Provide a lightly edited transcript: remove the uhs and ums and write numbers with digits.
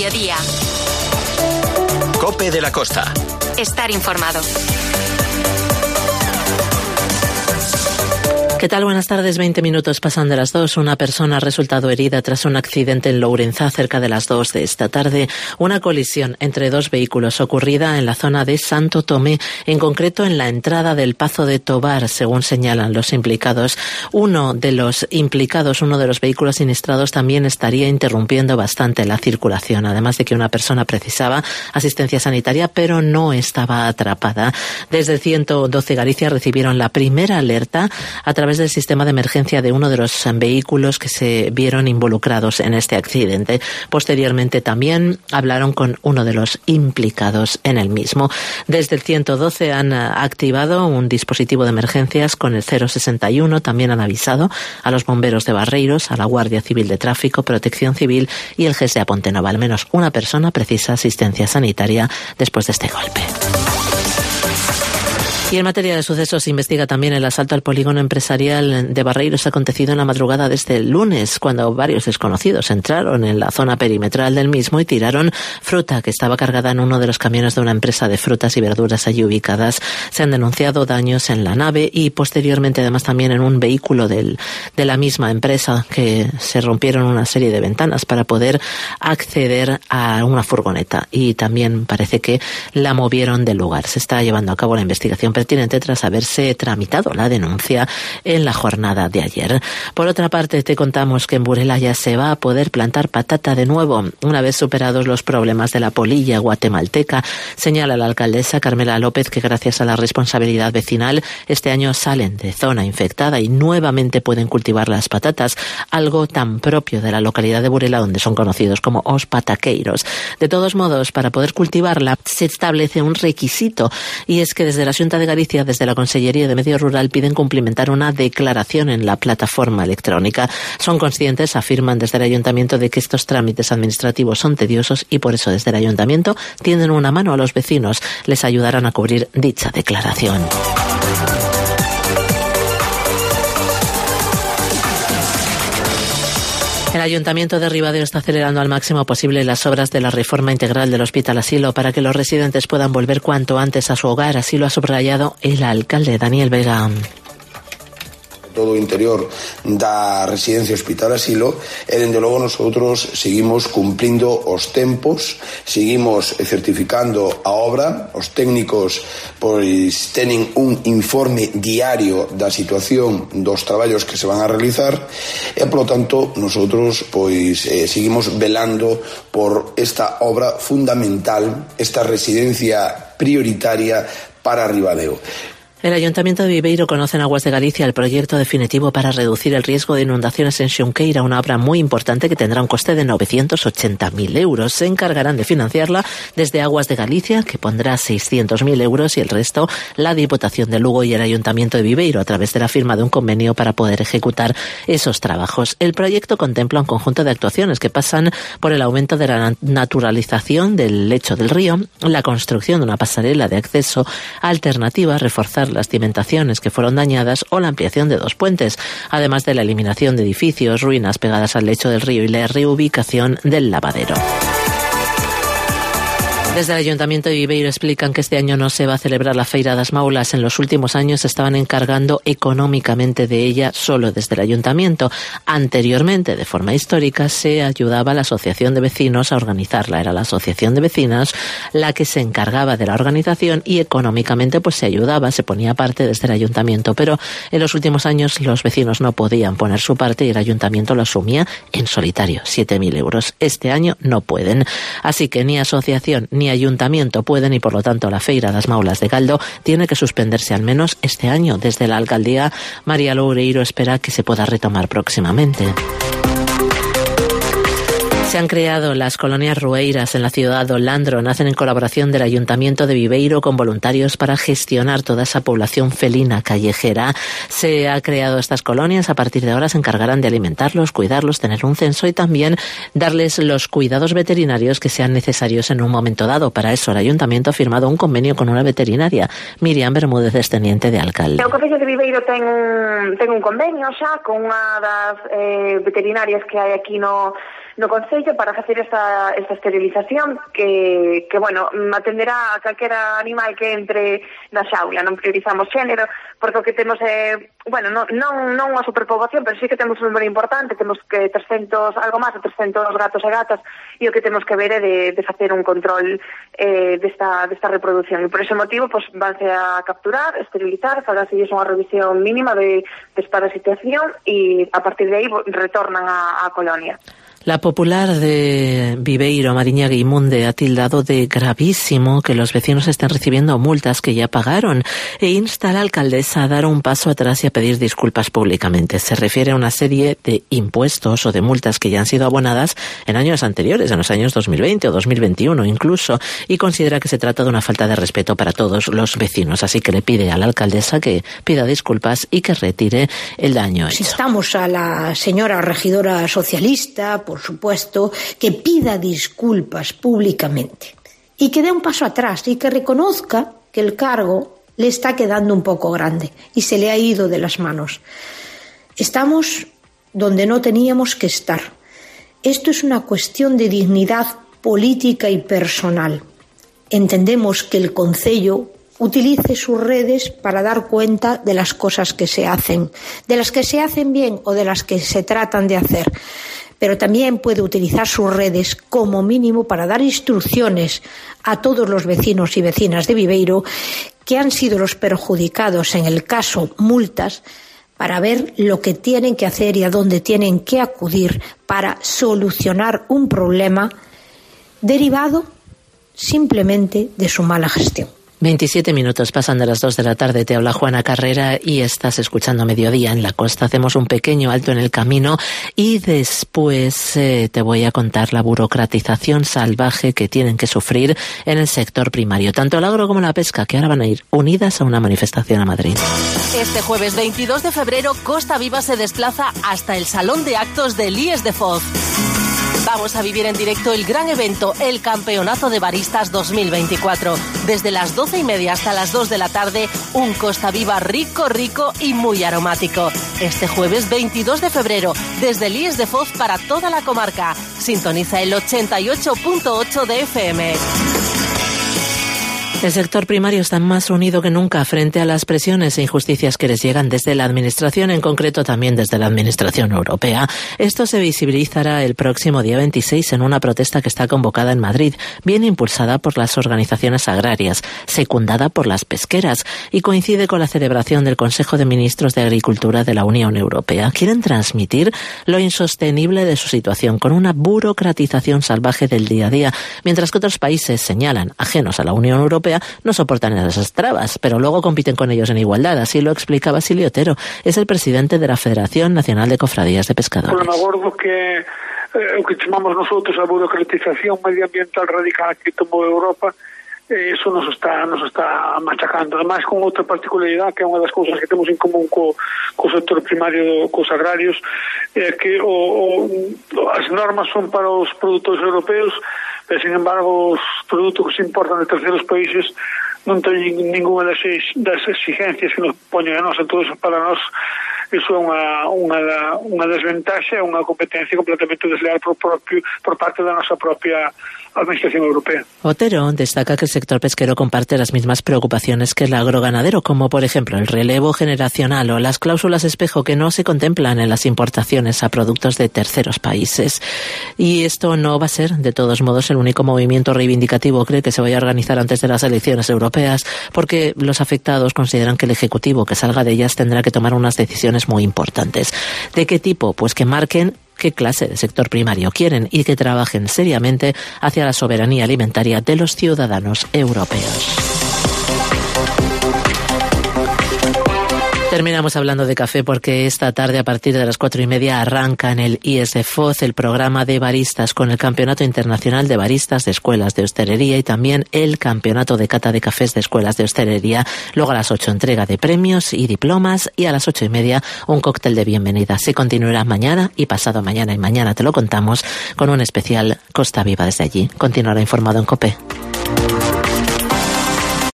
mediodía. COPE de la Costa. Estar informado. ¿Qué tal? Buenas tardes. 20 minutos pasan de las 2. Una persona ha resultado herida tras un accidente en Lourenzá cerca de las 2 de esta tarde. Una colisión entre dos vehículos ocurrida en la zona de Santo Tomé, en concreto en la entrada del Pazo de Tobar, según señalan los implicados. Uno de los vehículos siniestrados también estaría interrumpiendo bastante la circulación, además de que una persona precisaba asistencia sanitaria, pero no estaba atrapada. Desde el 112 Galicia recibieron la primera alerta a través del sistema de emergencia de uno de los vehículos que se vieron involucrados en este accidente. Posteriormente también hablaron con uno de los implicados en el mismo. Desde el 112 han activado un dispositivo de emergencias con el 061. También han avisado a los bomberos de Barreiros, a la Guardia Civil de Tráfico, Protección Civil y el GSA Pontenova. Al menos una persona precisa asistencia sanitaria después de este golpe. Y en materia de sucesos se investiga también el asalto al polígono empresarial de Barreiros acontecido en la madrugada de este lunes, cuando varios desconocidos entraron en la zona perimetral del mismo y tiraron fruta que estaba cargada en uno de los camiones de una empresa de frutas y verduras allí ubicadas. Se han denunciado daños en la nave y posteriormente además también en un vehículo de la misma empresa, que se rompieron una serie de ventanas para poder acceder a una furgoneta y también parece que la movieron del lugar. Se está llevando a cabo la investigación pertinente tras haberse tramitado la denuncia en la jornada de ayer. Por otra parte, te contamos que en Burela ya se va a poder plantar patata de nuevo, una vez superados los problemas de la polilla guatemalteca. Señala la alcaldesa Carmela López que gracias a la responsabilidad vecinal este año salen de zona infectada y nuevamente pueden cultivar las patatas, algo tan propio de la localidad de Burela, donde son conocidos como os pataqueiros. De todos modos, para poder cultivarla se establece un requisito, y es que desde la Xunta de Galicia, desde la Consellería de Medio Rural, piden cumplimentar una declaración en la plataforma electrónica. Son conscientes, afirman desde el Ayuntamiento, de que estos trámites administrativos son tediosos y por eso desde el Ayuntamiento tienden una mano a los vecinos. Les ayudarán a cubrir dicha declaración. El Ayuntamiento de Ribadeo está acelerando al máximo posible las obras de la reforma integral del Hospital Asilo para que los residentes puedan volver cuanto antes a su hogar. Así lo ha subrayado el alcalde Daniel Vega. Todo o interior da residencia Hospital Asilo e, dende logo, nosotros seguimos cumplindo os tempos, seguimos certificando a obra. Os técnicos pois tenen un informe diario da situación dos traballos que se van a realizar e, polo tanto, nosotros pois seguimos velando por esta obra fundamental, esta residencia prioritaria para Ribadeo. El Ayuntamiento de Viveiro conoce en Aguas de Galicia el proyecto definitivo para reducir el riesgo de inundaciones en Xunqueira, una obra muy importante que tendrá un coste de 980.000 euros. Se encargarán de financiarla desde Aguas de Galicia, que pondrá 600.000 euros, y el resto la Diputación de Lugo y el Ayuntamiento de Viveiro, a través de la firma de un convenio para poder ejecutar esos trabajos. El proyecto contempla un conjunto de actuaciones que pasan por el aumento de la naturalización del lecho del río, la construcción de una pasarela de acceso alternativa, reforzar las cimentaciones que fueron dañadas o la ampliación de 2 puentes, además de la eliminación de edificios, ruinas pegadas al lecho del río y la reubicación del lavadero. Desde el Ayuntamiento de Viveiro explican que este año no se va a celebrar la Feira das Maulas. En los últimos años se estaban encargando económicamente de ella solo desde el Ayuntamiento. Anteriormente, de forma histórica, se ayudaba a la Asociación de Vecinos a organizarla. Era la Asociación de Vecinas la que se encargaba de la organización y económicamente pues se ayudaba, se ponía parte desde el Ayuntamiento. Pero en los últimos años los vecinos no podían poner su parte y el Ayuntamiento lo asumía en solitario, 7.000 euros. Este año no pueden. Así que ni asociación ni Ayuntamiento pueden, y por lo tanto la Feira das Maulas de Galdo tiene que suspenderse al menos este año. Desde la alcaldía, María Loureiro espera que se pueda retomar próximamente. Se han creado las colonias rueiras en la ciudad de Olandro. Nacen en colaboración del Ayuntamiento de Viveiro con voluntarios para gestionar toda esa población felina callejera. Se ha creado estas colonias. A partir de ahora se encargarán de alimentarlos, cuidarlos, tener un censo y también darles los cuidados veterinarios que sean necesarios en un momento dado. Para eso el Ayuntamiento ha firmado un convenio con una veterinaria. Miriam Bermúdez es teniente de alcalde. O Concello de Viveiro ten un convenio xa con unha das veterinarias que hai aquí no no Concello para facer esta esterilización que bueno, atenderá a calquera animal que entre na xaula. Non priorizamos xénero, porque o que temos é, bueno, non unha superpoboación, pero sí que temos un número importante, temos que algo máis de 300 gatos e gatas, e o que temos que ver é de facer un control desta reproducción. E por ese motivo, pues, vanse a capturar, esterilizar, fagarse unha revisión mínima de desparasitación e a partir de aí retornan á colonia. La Popular de Viveiro, Mariña Guimunde, ha tildado de gravísimo que los vecinos estén recibiendo multas que ya pagaron e insta a la alcaldesa a dar un paso atrás y a pedir disculpas públicamente. Se refiere a una serie de impuestos o de multas que ya han sido abonadas en años anteriores, en los años 2020 o 2021 incluso, y considera que se trata de una falta de respeto para todos los vecinos. Así que le pide a la alcaldesa que pida disculpas y que retire el daño hecho. Instamos a la señora regidora socialista, por supuesto, que pida disculpas públicamente y que dé un paso atrás y que reconozca que el cargo le está quedando un poco grande y se le ha ido de las manos. Estamos donde no teníamos que estar. Esto es una cuestión de dignidad política y personal. Entendemos que el Concello utilice sus redes para dar cuenta de las cosas que se hacen, de las que se hacen bien o de las que se tratan de hacer. Pero también puede utilizar sus redes como mínimo para dar instrucciones a todos los vecinos y vecinas de Viveiro que han sido los perjudicados en el caso multas, para ver lo que tienen que hacer y a dónde tienen que acudir para solucionar un problema derivado simplemente de su mala gestión. 27 minutos pasan de las 2 de la tarde. Te habla Juana Carrera y estás escuchando Mediodía en la Costa. Hacemos un pequeño alto en el camino y después te voy a contar la burocratización salvaje que tienen que sufrir en el sector primario, tanto el agro como la pesca, que ahora van a ir unidas a una manifestación a Madrid. Este jueves 22 de febrero, Costa Viva se desplaza hasta el Salón de Actos del IES de Foz. Vamos a vivir en directo el gran evento, el Campeonato de Baristas 2024. Desde las 12:30 hasta las 2 de la tarde, un Costa Viva rico y muy aromático. Este jueves 22 de febrero, desde el IES de Foz para toda la comarca. Sintoniza el 88.8 de FM. El sector primario está más unido que nunca frente a las presiones e injusticias que les llegan desde la Administración, en concreto también desde la Administración Europea. Esto se visibilizará el próximo día 26 en una protesta que está convocada en Madrid, bien impulsada por las organizaciones agrarias, secundada por las pesqueras y coincide con la celebración del Consejo de Ministros de Agricultura de la Unión Europea. Quieren transmitir lo insostenible de su situación con una burocratización salvaje del día a día, mientras que otros países señalan, ajenos a la Unión Europea, no soportan esas trabas, pero luego compiten con ellos en igualdad. Así lo explica Basilio Otero, es el presidente de la Federación Nacional de Cofradías de Pescadores. O problema gordo que o que chamamos nosotros a burocratización medioambiental radical que tomou Europa, eso nos está machacando. Además, con outra particularidade que é unha das cousas que temos en común co sector primario, cos agrarios, que as normas son para os produtores europeos, pero, sin embargo, os produtos que se importan de terceros países non teñen ninguna das exigencias que nos poñen a nós. Entón, para nós, iso é unha desventaxa, unha competencia completamente desleal por parte da nosa propia Administración Europea. Otero destaca que el sector pesquero comparte las mismas preocupaciones que el agroganadero, como por ejemplo el relevo generacional o las cláusulas espejo que no se contemplan en las importaciones a productos de terceros países. Y esto no va a ser, de todos modos, el único movimiento reivindicativo cree que se vaya a organizar antes de las elecciones europeas, porque los afectados consideran que el Ejecutivo que salga de ellas tendrá que tomar unas decisiones muy importantes. ¿De qué tipo? Pues que marquen qué clase de sector primario quieren y que trabajen seriamente hacia la soberanía alimentaria de los ciudadanos europeos. Terminamos hablando de café porque esta tarde a partir de las 4:30 arranca en el IES de Foz el programa de baristas con el Campeonato Internacional de Baristas de Escuelas de Hostelería y también el Campeonato de Cata de Cafés de Escuelas de Hostelería. Luego a las 8 entrega de premios y diplomas y a las 8:30 un cóctel de bienvenida. Se continuará mañana y pasado mañana y mañana te lo contamos con un especial Costa Viva desde allí. Continuará informado en COPE.